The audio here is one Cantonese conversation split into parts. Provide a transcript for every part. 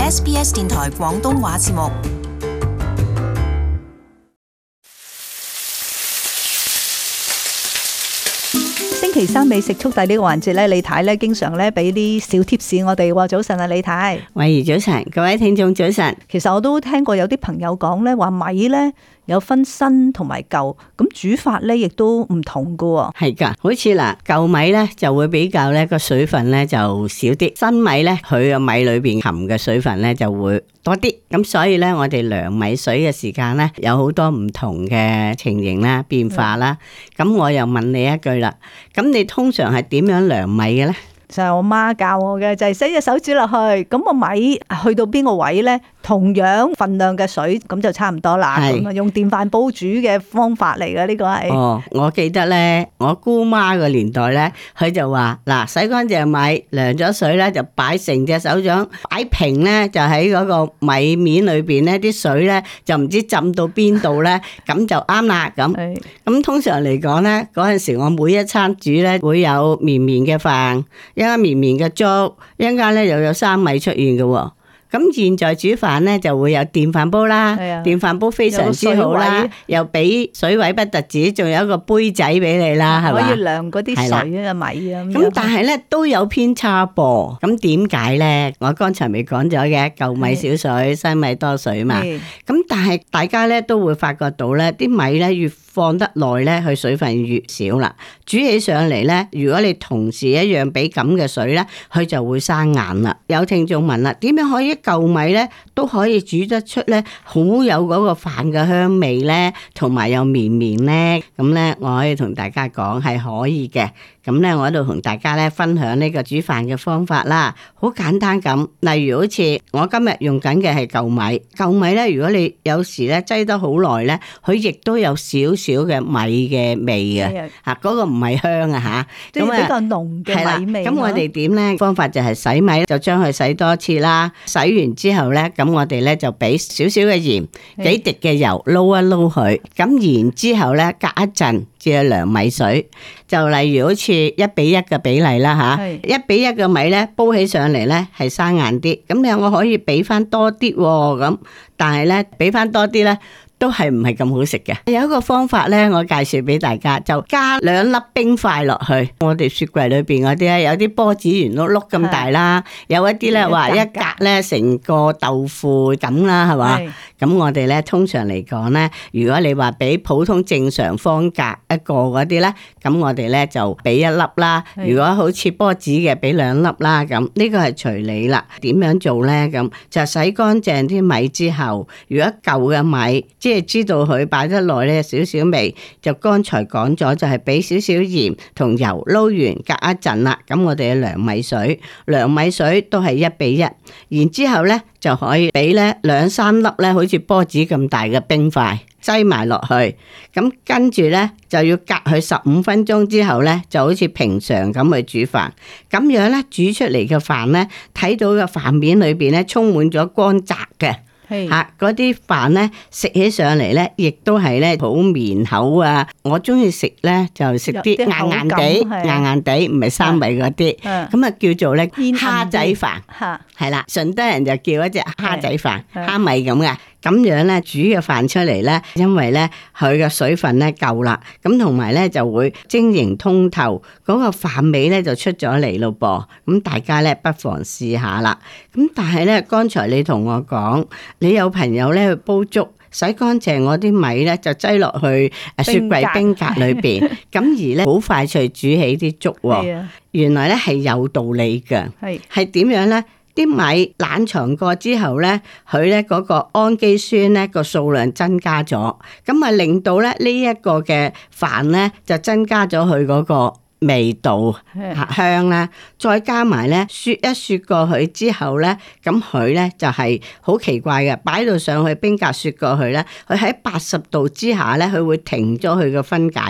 SBS 電台廣東話節目。 星期三美食速遞呢個環節咧，李太咧經常咧俾啲小貼士我哋。早晨啊，李太。 慧兒早晨，各位聽眾早晨。 其實我都聽過有啲朋友講咧，話米咧有分新同埋舊，咁煮法咧亦都唔同噶。 係噶，好似嗱，舊米咧就會比較咧個水分咧就少啲，新米咧佢個米裏邊含嘅水分咧就會多啲。咁所以咧，我哋量米水嘅時間咧有好多唔同嘅情形啦、變化啦。咁我又問你一句啦，咁你通常係點樣量米嘅咧？ 就係我媽教我嘅，就係伸隻手指落去，咁個米去到邊個位咧，同樣份量嘅水咁就差唔多啦。咁啊，用電飯煲煮嘅方法嚟嘅呢個係。哦， 我記得咧，我姑媽個年代咧，佢就話嗱，洗乾淨米，涼咗水咧，就擺成隻手掌擺平咧，就喺嗰個米面裏邊咧，啲水咧就唔知浸到邊度咧，咁就啱啦。咁通常嚟講咧，嗰陣時我每一餐煮咧會有綿綿嘅飯。一間綿綿嘅粥，一間咧又有生米出現嘅喎。咁現在煮飯咧就會有電飯煲啦，電飯煲非常之好啦，又俾水位不特止，仲有一個杯仔俾你啦，係嘛？ 可以量嗰啲水啊米啊。 咁但係咧都有偏差噃。咁點解咧？我剛才未講咗嘅，舊米少水，新米多水嘛。咁但係大家咧都會發覺到咧，啲米咧越放得耐咧，佢水分越少啦。煮起上嚟咧，如果你同時一樣俾咁嘅水咧，佢就會生硬啦。有聽眾問啦，點樣可以舊米咧都可以煮得出咧，好有嗰個飯嘅香味咧，同埋又綿綿咧？咁咧，我可以同大家講係可以嘅。咁咧，我喺度同大家咧分享呢個煮飯嘅方法啦，好簡單咁。例如好似我今日用緊嘅係舊米，舊米咧，如果你有時咧擠得好耐咧，佢亦都有少少嘅米嘅味嘅，嚇嗰個唔係香啊嚇， 即係比較濃嘅米味。 咁我哋點咧？方法就係洗米，就將佢洗多次啦。洗完之後咧，咁我哋咧就俾少少嘅鹽，幾滴嘅油撈一撈佢。咁然之後咧，隔一陣至去量米水。就例如好似1:1嘅比例啦嚇，1:1嘅米咧煲起上嚟咧係生硬啲。咁你我可以俾翻多啲喎，咁但係咧俾翻多啲咧，都係唔係咁好食嘅。有一個方法咧，我介紹俾大家，就加2粒冰塊落去。我哋雪櫃裏邊嗰啲咧，有啲波子圓碌碌咁大啦，有一啲咧話一格咧成個豆腐咁啦，係嘛？咁我哋咧通常嚟講咧，如果你話俾普通正常方格一個嗰啲咧，咁我哋咧就俾1粒啦。如果好似波子嘅，俾2粒啦。咁呢個係隨你啦。點樣做咧？咁就洗乾淨啲米之後，如果舊嘅米，即係知道佢擺得耐咧，少少味，就剛才講咗，就係俾少少鹽同油撈完，隔一陣啦。咁我哋嘅量米水，量米水都係1:1，然之後咧就可以俾咧2-3粒咧，好似波子咁大嘅冰塊擠埋落去。咁跟住咧就要隔佢15分鐘之後咧，就好似平常咁去煮飯。咁樣咧煮出嚟嘅飯咧，睇到嘅飯面裏邊咧充滿咗乾澤嘅。嚇，嗰啲飯咧食起上嚟咧，亦都係咧好綿口啊！我中意食咧就食啲硬硬地，硬硬地，唔係生米嗰啲。咁啊叫做咧蝦仔飯，係啦，順德人就叫一隻蝦仔飯，蝦米咁嘅。咁樣咧煮嘅飯出嚟咧，因為咧佢嘅水分咧夠啦，咁同埋咧就會晶瑩通透，嗰個飯味咧就出咗嚟咯噃。咁大家咧不妨試下啦。咁但係咧，剛才你同我講，你有朋友咧去煲粥，洗乾淨我啲米咧就擠落去雪櫃冰格裏邊，咁而咧好快脆煮起啲粥喎。原來咧係有道理嘅，係點樣咧？啲米冷藏過之後咧，佢咧嗰個氨基酸咧個數量增加咗，咁啊令到咧呢一個嘅飯咧就增加咗佢嗰個味道香啦，再加埋咧雪一雪過去之後咧，咁佢咧就係好奇怪嘅，擺到上去冰格雪過去咧，佢喺80度之下咧，佢會停咗佢嘅分解嘅。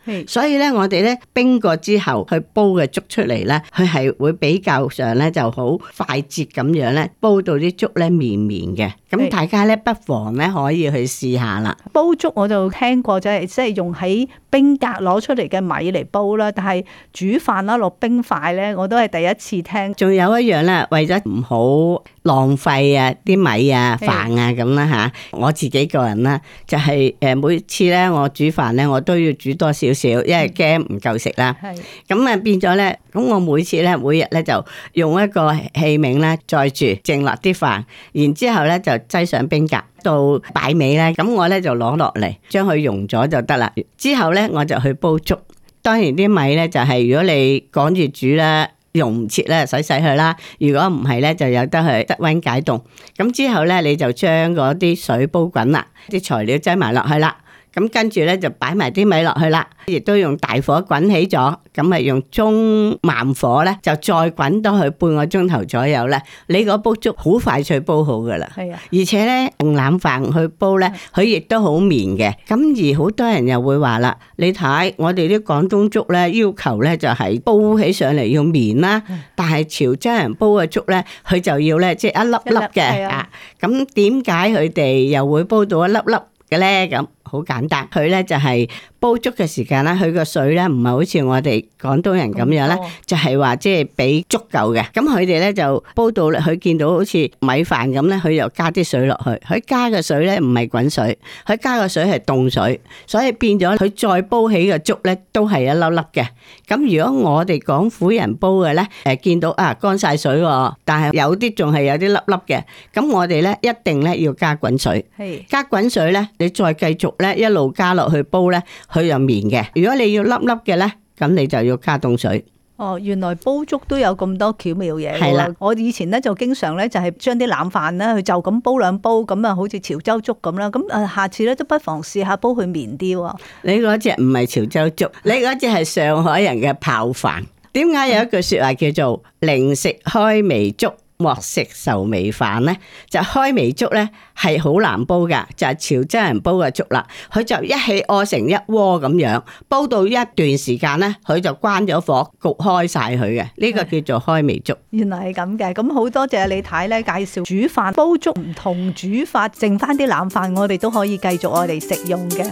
所以咧我哋咧冰過之後去煲嘅粥出嚟咧，佢係會比較上咧就好快捷咁樣咧煲到啲粥咧綿綿嘅。咁大家咧不妨咧可以去試下啦。 煲粥我就聽過，即係用喺冰格攞出嚟嘅米嚟煲啦，但係煮飯啦落冰塊咧，我都係第一次聽。 仲有一樣咧，為咗唔好浪費啊啲米啊飯啊咁啦吓，我自己個人啦，就係每次咧我煮飯咧，我都要煮多少少，因為驚唔夠食啦。咁啊變咗咧，咁我每次咧每日咧就用一個器皿咧載住剩落啲飯，然之後咧就擠上冰格。到擺尾咧，咁我咧就攞落嚟，將佢溶咗就得啦。之後咧我就去煲粥。當然啲米咧就係如果你趕住煮啦，溶唔切咧，洗佢啦。如果唔係咧，就有得去室溫解凍。咁之後咧，你就將嗰啲水煲滾啦，啲材料擠埋落去啦。咁跟住咧就擺埋啲米落去啦，亦都用大火滾起咗，咁咪用中慢火咧就再滾多佢半個鐘頭左右咧，你嗰煲粥好快脆煲好噶啦。係啊，而且咧用冷飯去煲咧，佢亦都好綿嘅。咁而好多人又會話啦，你睇我哋啲廣東粥咧要求咧就係煲起上嚟要綿啦，但係潮州人煲嘅粥咧，佢就要咧即係一粒粒嘅啊。咁點解佢哋又會煲到一粒粒嘅咧？咁好簡單，佢咧就係煲粥嘅時間咧，佢個水咧唔係好似我哋廣東人咁樣咧，就係話即係俾足夠嘅。咁佢哋咧就煲到咧，佢見到好似米飯咁咧，佢又加啲水落去。佢加嘅水咧唔係滾水，佢加嘅水係凍水，所以變咗佢再煲起嘅粥咧都係一粒粒嘅。咁如果我哋廣府人煲嘅咧，見到啊乾晒水喎，但係有啲仲係有啲粒粒嘅，咁我哋咧一定咧要加滾水。加滾水咧，你再繼續咧一路加落去煲咧，佢就綿嘅。如果你要粒粒嘅咧，咁你就要加凍水。 哦，原來煲粥都有咁多巧妙嘢。 係啦， 我以前咧就經常咧就係將啲冷飯咧，佢就咁煲兩煲，咁啊好似潮州粥咁啦。咁下次咧都不妨試下煲佢綿啲喎。 你嗰隻唔係潮州粥，你嗰隻係上海人嘅泡飯。點解有一句說話叫做寧食開眉粥，莫食愁眉飯咧？就開眉粥咧係好難煲噶，就係潮州人煲嘅粥啦。佢就一氣屙成一鍋咁樣，煲到一段時間咧，佢就關咗火，焗開晒佢嘅。呢個叫做開眉粥。 原來係咁嘅，咁好多謝李太咧介紹煮飯煲粥唔同煮法，剩翻啲冷飯我哋都可以繼續我哋食用嘅。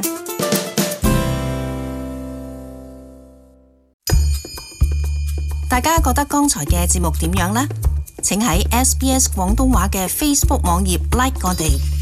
大家覺得剛才嘅節目點樣呢？請喺SBS 廣東話嘅 Facebook 網頁 like 我哋。